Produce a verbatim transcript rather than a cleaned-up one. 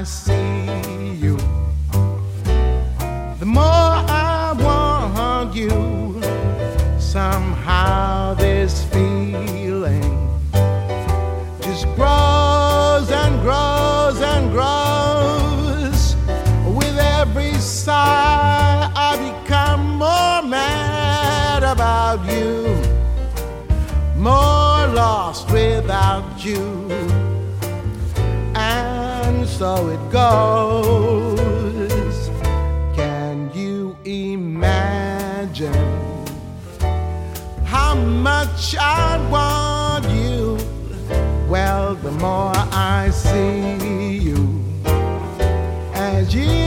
I see you, the more I want you. Somehow this feeling just grows and grows and grows. With every sigh I become more mad about you, more lost without you. And so it goes. Can you imagine how much I want you? Well, the more I see you as you